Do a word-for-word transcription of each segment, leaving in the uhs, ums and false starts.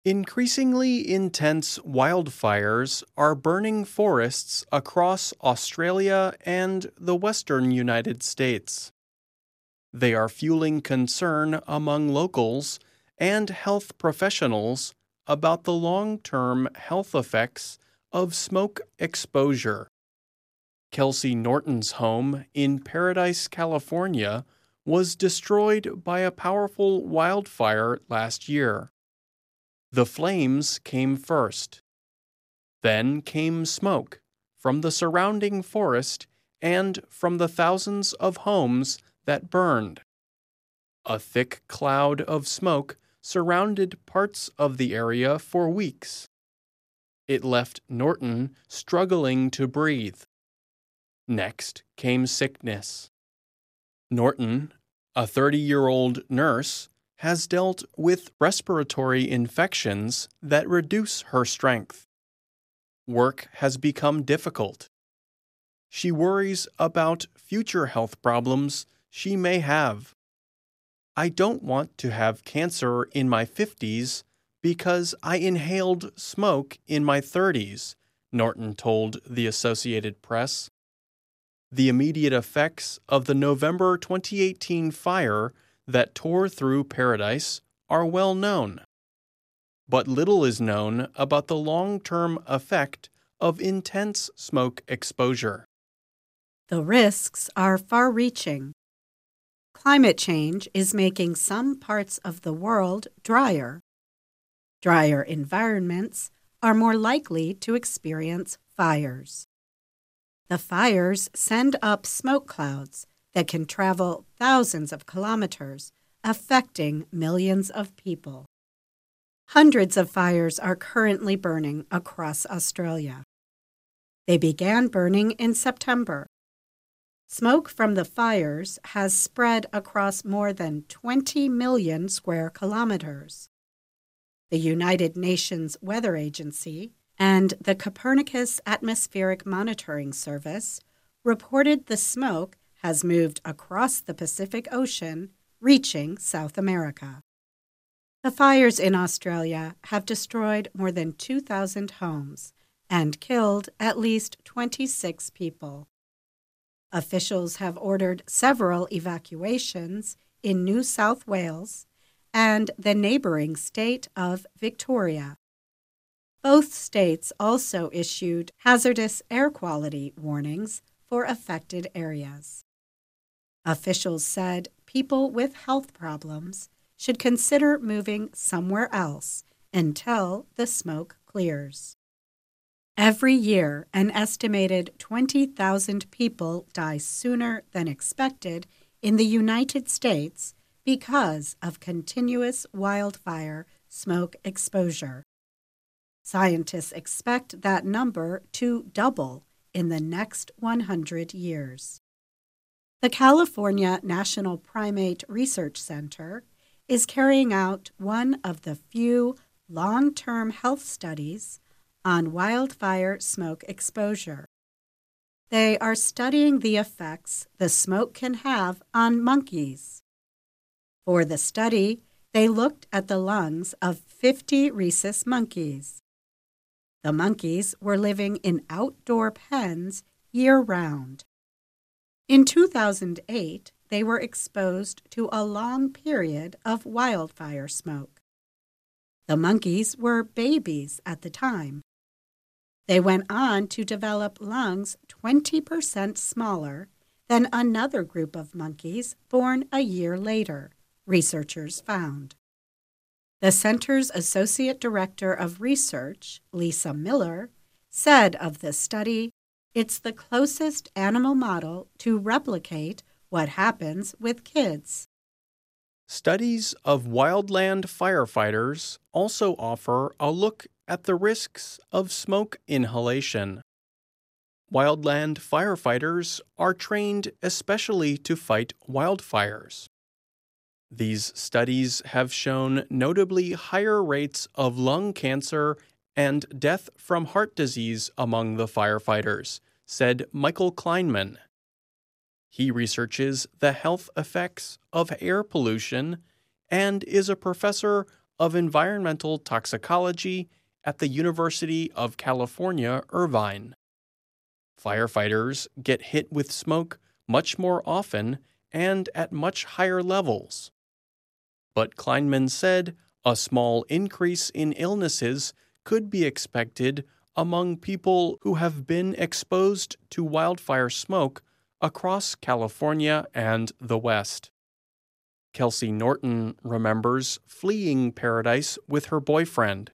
Increasingly intense wildfires are burning forests across Australia and the western United States. They are fueling concern among locals and health professionals about the long-term health effects of smoke exposure. Kelsey Norton's home in Paradise, California, was destroyed by a powerful wildfire last year. The flames came first. Then came smoke from the surrounding forest and from the thousands of homes that burned. A thick cloud of smoke surrounded parts of the area for weeks. It left Norton struggling to breathe. Next came sickness. Norton, a thirty-year-old nurse, has dealt with respiratory infections that reduce her strength. Work has become difficult. She worries about future health problems she may have. I don't want to have cancer in my fifties because I inhaled smoke in my thirties, Norton told the Associated Press. The immediate effects of the November twenty eighteen fire that tore through Paradise are well known. But little is known about the long-term effect of intense smoke exposure. The risks are far-reaching. Climate change is making some parts of the world drier. Drier environments are more likely to experience fires. The fires send up smoke clouds that can travel thousands of kilometers, affecting millions of people. Hundreds of fires are currently burning across Australia. They began burning in September. Smoke from the fires has spread across more than twenty million square kilometers. The United Nations Weather Agency and the Copernicus Atmospheric Monitoring Service reported the smoke has moved across the Pacific Ocean, reaching South America. The fires in Australia have destroyed more than two thousand homes and killed at least twenty-six people. Officials have ordered several evacuations in New South Wales and the neighboring state of Victoria. Both states also issued hazardous air quality warnings for affected areas. Officials said people with health problems should consider moving somewhere else until the smoke clears. Every year, an estimated twenty thousand people die sooner than expected in the United States because of continuous wildfire smoke exposure. Scientists expect that number to double in the next one hundred years. The California National Primate Research Center is carrying out one of the few long-term health studies on wildfire smoke exposure. They are studying the effects the smoke can have on monkeys. For the study, they looked at the lungs of fifty rhesus monkeys. The monkeys were living in outdoor pens year-round. In two thousand eight, they were exposed to a long period of wildfire smoke. The monkeys were babies at the time. They went on to develop lungs twenty percent smaller than another group of monkeys born a year later, researchers found. The center's Associate Director of Research, Lisa Miller, said of the study, "It's the closest animal model to replicate what happens with kids." Studies of wildland firefighters also offer a look at the risks of smoke inhalation. Wildland firefighters are trained especially to fight wildfires. These studies have shown notably higher rates of lung cancer and death from heart disease among the firefighters, said Michael Kleinman. He researches the health effects of air pollution and is a professor of Environmental Toxicology at the University of California, Irvine. Firefighters get hit with smoke much more often and at much higher levels. But Kleinman said a small increase in illnesses could be expected among people who have been exposed to wildfire smoke across California and the West. Kelsey Norton remembers fleeing Paradise with her boyfriend.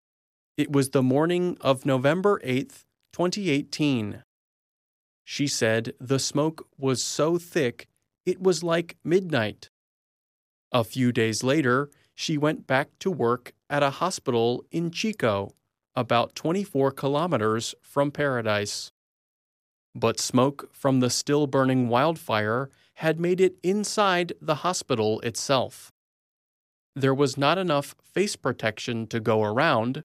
It was the morning of November eighth, twenty eighteen. She said the smoke was so thick it was like midnight. A few days later, she went back to work at a hospital in Chico, about twenty-four kilometers from Paradise. But smoke from the still-burning wildfire had made it inside the hospital itself. There was not enough face protection to go around,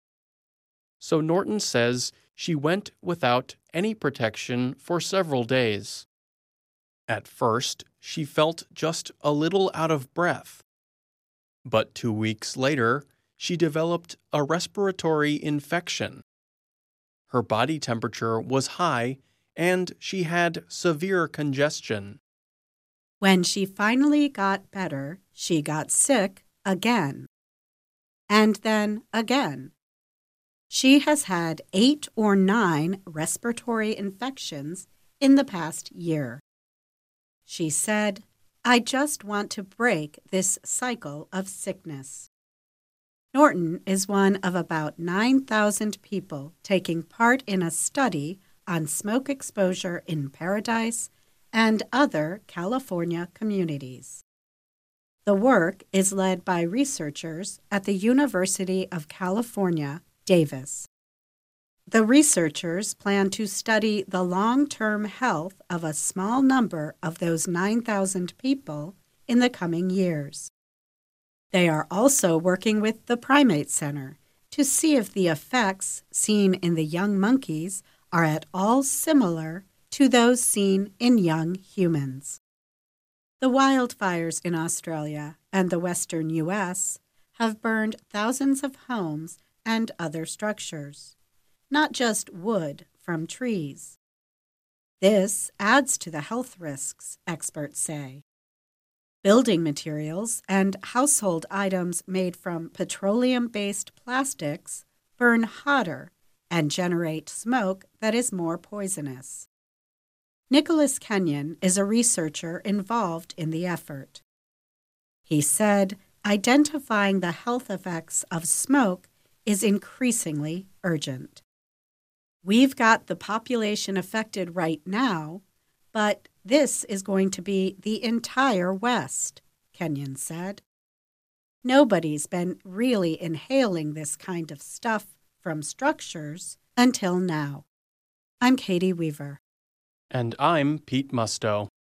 so Norton says she went without any protection for several days. At first, she felt just a little out of breath. But two weeks later, she developed a respiratory infection. Her body temperature was high, and she had severe congestion. When she finally got better, she got sick again. And then again. She has had eight or nine respiratory infections in the past year. She said, "I just want to break this cycle of sickness." Norton is one of about nine thousand people taking part in a study on smoke exposure in Paradise and other California communities. The work is led by researchers at the University of California, Davis. The researchers plan to study the long-term health of a small number of those nine thousand people in the coming years. They are also working with the Primate Center to see if the effects seen in the young monkeys are at all similar to those seen in young humans. The wildfires in Australia and the western U S have burned thousands of homes and other structures, not just wood from trees. This adds to the health risks, experts say. Building materials and household items made from petroleum-based plastics burn hotter and generate smoke that is more poisonous. Nicholas Kenyon is a researcher involved in the effort. He said, identifying the health effects of smoke is increasingly urgent. We've got the population affected right now, but this is going to be the entire West, Kenyon said. Nobody's been really inhaling this kind of stuff from structures until now. I'm Katie Weaver. And I'm Pete Musto.